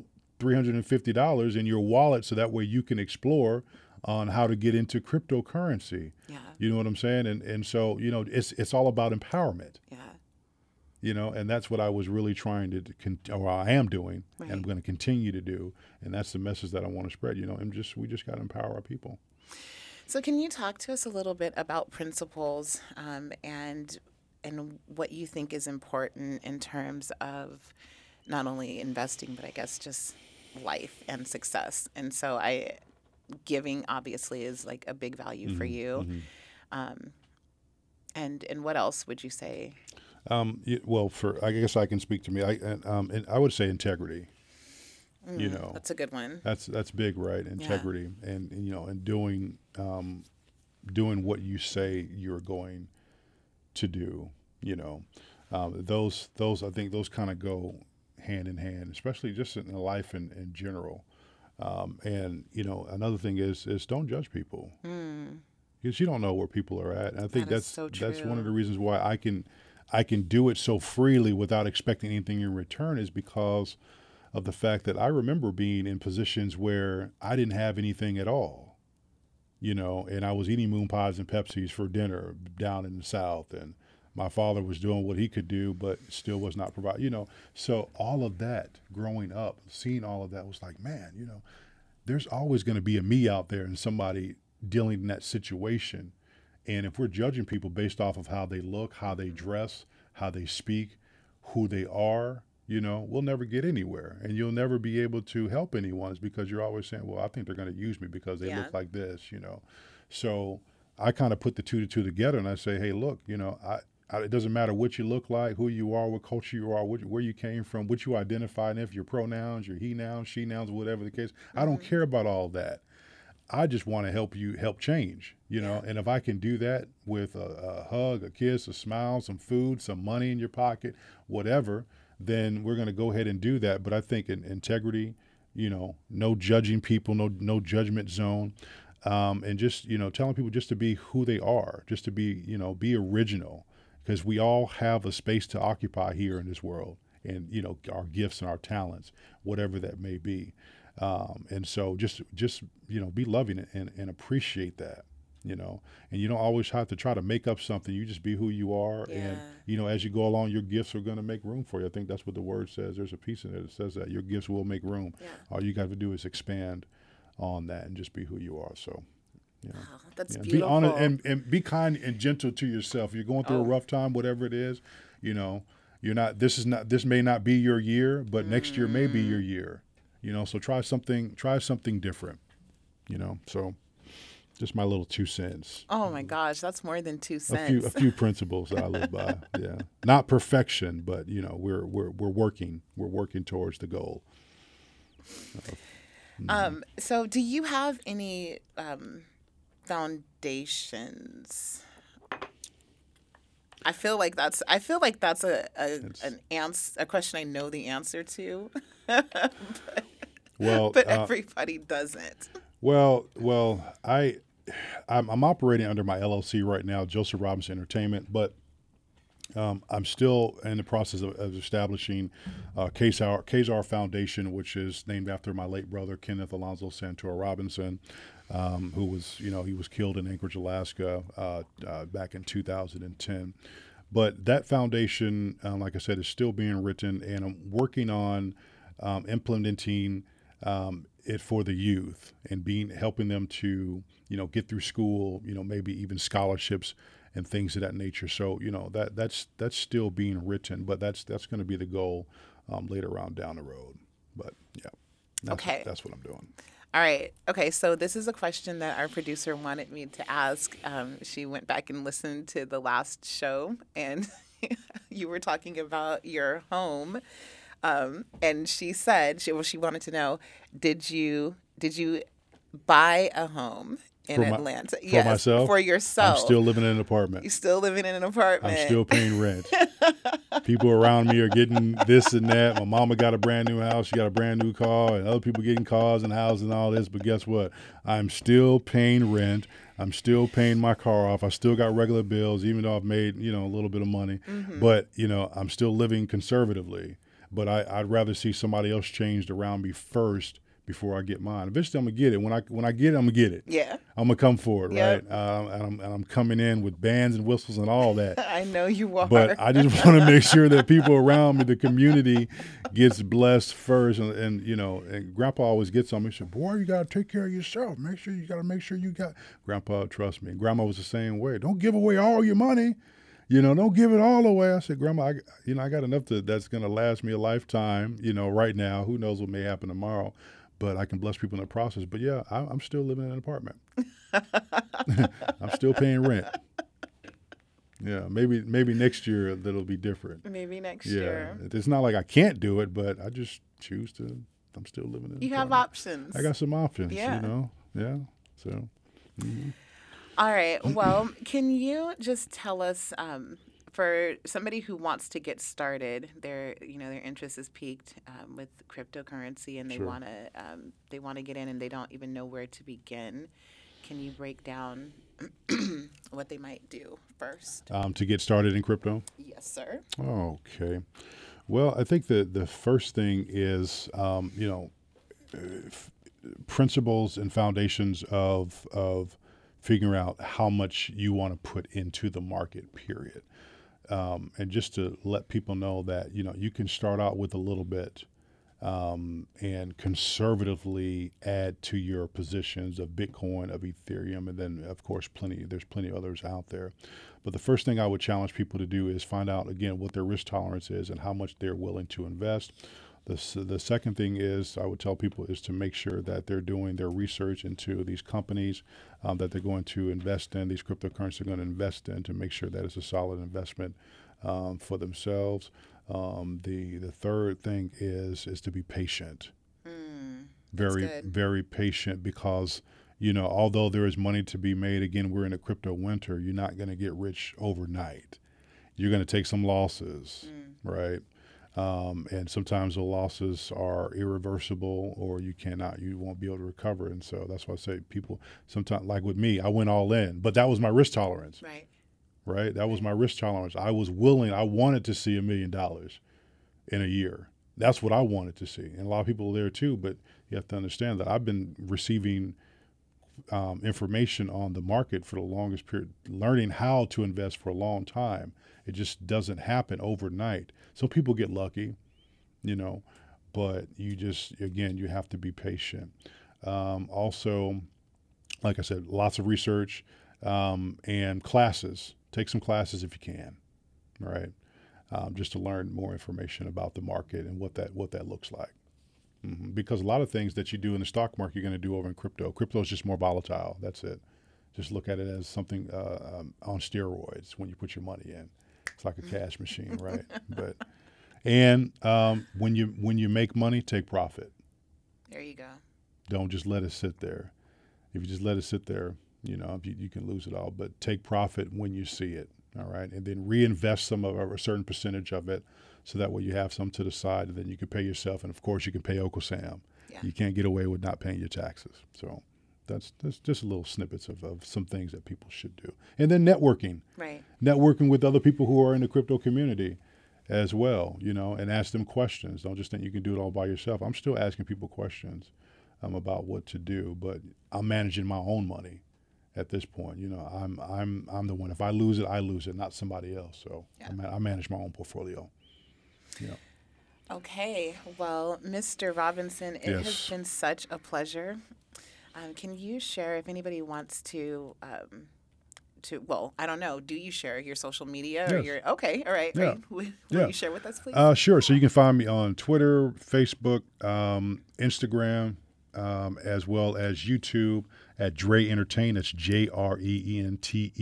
$350 in your wallet, so that way you can explore on how to get into cryptocurrency. Yeah. You know what I'm saying? And so, it's all about empowerment. Yeah. And that's what I was really trying or I am doing, and I'm going to continue to do. And that's the message that I want to spread, and we just got to empower our people. So can you talk to us a little bit about principles and what you think is important in terms of not only investing, but I guess just life and success? And so giving obviously is like a big value for you. And what else would you say? I guess I can speak to me. And I would say integrity. That's a good one. That's big, right? Integrity, and doing what you say you're going to do. Those I think those kind of go hand in hand, especially just in life in general. And another thing is don't judge people, because you don't know where people are at. And I think that's one of the reasons why I can do it so freely without expecting anything in return, is because of the fact that I remember being in positions where I didn't have anything at all, and I was eating moon pies and Pepsis for dinner down in the South, and my father was doing what he could do, but still was not providing, So all of that growing up, seeing all of that was like, man, there's always going to be a me out there and somebody dealing in that situation. And if we're judging people based off of how they look, how they dress, how they speak, who they are, we'll never get anywhere. And you'll never be able to help anyone, is because you're always saying, well, I think they're going to use me because they look like this, So I kind of put the two together, and I say, hey, look, it doesn't matter what you look like, who you are, what culture you are, where you came from, what you identify, and if your pronouns, your he nouns, she nouns, whatever the case. I don't care about all that. I just want to help change, and if I can do that with a hug, a kiss, a smile, some food, some money in your pocket, whatever, then we're going to go ahead and do that. But I think in integrity, no judging people, no judgment zone, and just, telling people just to be who they are, just to be, be original, because we all have a space to occupy here in this world, and, our gifts and our talents, whatever that may be. And so just be loving and appreciate that, and you don't always have to try to make up something. You just be who you are. Yeah. And, as you go along, your gifts are going to make room for you. I think that's what the word says. There's a piece in it that says that your gifts will make room. Yeah. All you got to do is expand on that and just be who you are. So, wow, that's beautiful. Be honest and be kind and gentle to yourself. You're going through a rough time, whatever it is, this may not be your year, but next year may be your year. So try something different, so just my little 2 cents. Oh my gosh, that's more than 2 cents. A few principles that I live by. Yeah. Not perfection, but we're working towards the goal. So do you have any foundations? I feel like that's a question I know the answer to, Well, but everybody doesn't. Well, I'm operating under my LLC right now, Joseph Robinson Entertainment, but I'm still in the process of establishing Kazar Foundation, which is named after my late brother Kenneth Alonzo Santora Robinson, who was, he was killed in Anchorage, Alaska, back in 2010. But that foundation, like I said, is still being written, and I'm working on implementing it for the youth and helping them to, get through school, maybe even scholarships and things of that nature. So, that's still being written, but that's going to be the goal later on down the road. But yeah, that's what I'm doing. All right. Okay. So this is a question that our producer wanted me to ask. She went back and listened to the last show, and you were talking about your home. And she said she wanted to know, did you buy a home in Atlanta? For myself? For yourself. I'm still living in an apartment. You're still living in an apartment. I'm still paying rent. People around me are getting this and that. My mama got a brand new house. She got a brand new car, and other people getting cars and houses and all this. But guess what? I'm still paying rent. I'm still paying my car off. I still got regular bills, even though I've made, a little bit of money. Mm-hmm. But, I'm still living conservatively. But I'd rather see somebody else changed around me first before I get mine. Eventually, I'm gonna get it. When I get it, I'm gonna get it. Yeah. I'm gonna come for it, yep. right? And I'm coming in with bands and whistles and all that. I know you are. But I just want to make sure that people around me, the community, gets blessed first. And Grandpa always gets on me. He said, "Boy, you gotta take care of yourself. Make sure you got." Grandpa, trust me. Grandma was the same way. Don't give away all your money. Don't give it all away. I said, Grandma, I got enough that's going to last me a lifetime, right now. Who knows what may happen tomorrow, but I can bless people in the process. But yeah, I'm still living in an apartment. I'm still paying rent. Yeah, maybe next year that'll be different. Maybe next year. It's not like I can't do it, but I just choose to. I'm still living in an apartment. You have options. I got some options, Yeah. Yeah, so. Mm-hmm. All right. Well, can you just tell us, for somebody who wants to get started, their interest is piqued with cryptocurrency, and they Sure. want to get in, and they don't even know where to begin. Can you break down what they might do first? To get started in crypto? Yes, sir. Okay. Well, I think the first thing is, principles and foundations of figuring out how much you want to put into the market, period. And just to let people know that, you can start out with a little bit and conservatively add to your positions of Bitcoin, of Ethereum, and then, of course, there's plenty of others out there. But the first thing I would challenge people to do is find out, again, what their risk tolerance is and how much they're willing to invest. The second thing is I would tell people is to make sure that they're doing their research into these companies that they're going to invest in, these cryptocurrencies they're going to invest in, to make sure that it's a solid investment for themselves. The third thing is to be patient. Very, very patient, because, although there is money to be made, again, we're in a crypto winter, you're not going to get rich overnight. You're going to take some losses, right? And sometimes the losses are irreversible, or you won't be able to recover. And so that's why I say people sometimes, like with me, I went all in, but that was my risk tolerance. Right. That was my risk tolerance. I wanted to see $1 million in a year. That's what I wanted to see. And a lot of people are there too, but you have to understand that I've been receiving information on the market for the longest period, learning how to invest for a long time. It just doesn't happen overnight. Some people get lucky, but you have to be patient. Also, like I said, lots of research and classes. Take some classes if you can, right? Just to learn more information about the market and what that looks like. Mm-hmm. Because a lot of things that you do in the stock market, you're going to do over in crypto. Crypto is just more volatile. That's it. Just look at it as something on steroids when you put your money in. It's like a cash machine, right? When you make money, take profit. There you go. Don't just let it sit there. If you just let it sit there, you can lose it all. But take profit when you see it. All right. And then reinvest some of a certain percentage of it so that way you have some to the side and then you can pay yourself. And of course, you can pay Uncle Sam. Yeah. You can't get away with not paying your taxes. So that's just little snippets of some things that people should do. And then networking. Right. Networking with other people who are in the crypto community as well, and ask them questions. Don't just think you can do it all by yourself. I'm still asking people questions about what to do, but I'm managing my own money at this point. I'm the one. If I lose it, I lose it, not somebody else. So Yeah. I manage my own portfolio. Yeah. Okay. Well, Mr. Robinson, it Yes. has been such a pleasure. Can you share if anybody wants to? Well, I don't know. Do you share your social media or Yes. your? Okay. All right. Yeah. Right. Will Yeah. you share with us, please? Sure. So you can find me on Twitter, Facebook, Instagram, as well as YouTube at Dre Entertain. That's JREENTERAIN,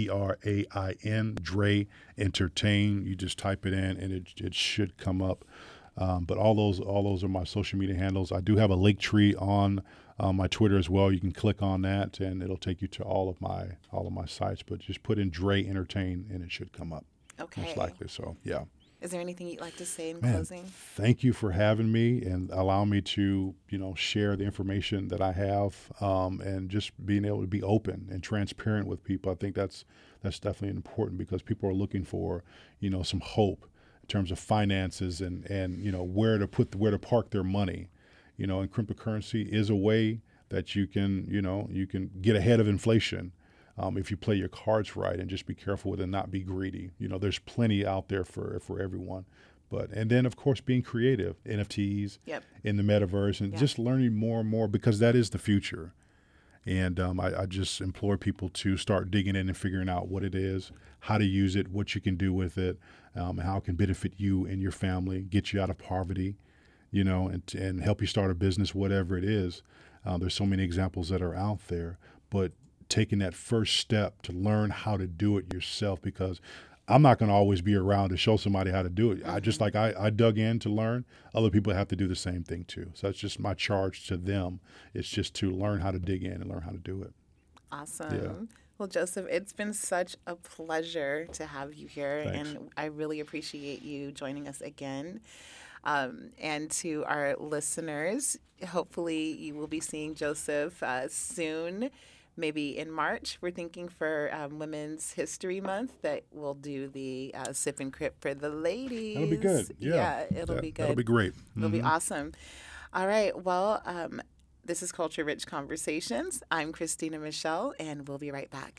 Dre Entertain. You just type it in and it should come up. But all those are my social media handles. I do have a link tree on my Twitter as well. You can click on that and it'll take you to all of my sites. But just put in Dre Entertain and it should come up. Okay. Most likely. So yeah. Is there anything you'd like to say in Man, closing? thank you for having me and allow me to, share the information that I have, and just being able to be open and transparent with people. I think that's definitely important because people are looking for, some hope in terms of finances and where to park their money. And cryptocurrency is a way that you can get ahead of inflation. If you play your cards right and just be careful with it and not be greedy. There's plenty out there for everyone. And then, of course, being creative, NFTs Yep. in the metaverse and Yeah. just learning more and more because that is the future. And I just implore people to start digging in and figuring out what it is, how to use it, what you can do with it, how it can benefit you and your family, get you out of poverty, and help you start a business, whatever it is. There's so many examples that are out there. But taking that first step to learn how to do it yourself, because I'm not going to always be around to show somebody how to do it. Mm-hmm. I dug in to learn, other people have to do the same thing too. So that's just my charge to them. It's just to learn how to dig in and learn how to do it. Awesome. Yeah. Well, Joseph, it's been such a pleasure to have you here, Thanks. and I really appreciate you joining us again. And to our listeners, hopefully you will be seeing Joseph soon. Maybe in March. We're thinking for Women's History Month that we'll do the sip and crip for the ladies. That'll be good. Yeah. It'll be good. That'll be great. It'll be awesome. All right. Well, this is Culture Rich Conversations. I'm Christina Michelle, and we'll be right back.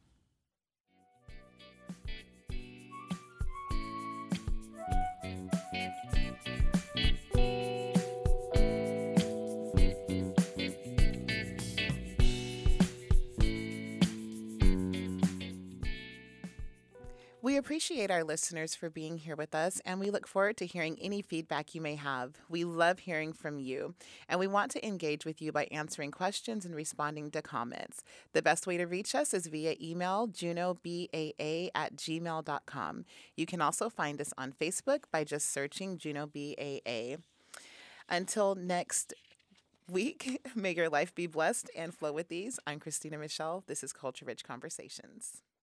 We appreciate our listeners for being here with us, and we look forward to hearing any feedback you may have. We love hearing from you, and we want to engage with you by answering questions and responding to comments. The best way to reach us is via email, junobaa@gmail.com. You can also find us on Facebook by just searching Juno BAA. Until next week, may your life be blessed and flow with ease. I'm Christina Michelle. This is Culture Rich Conversations.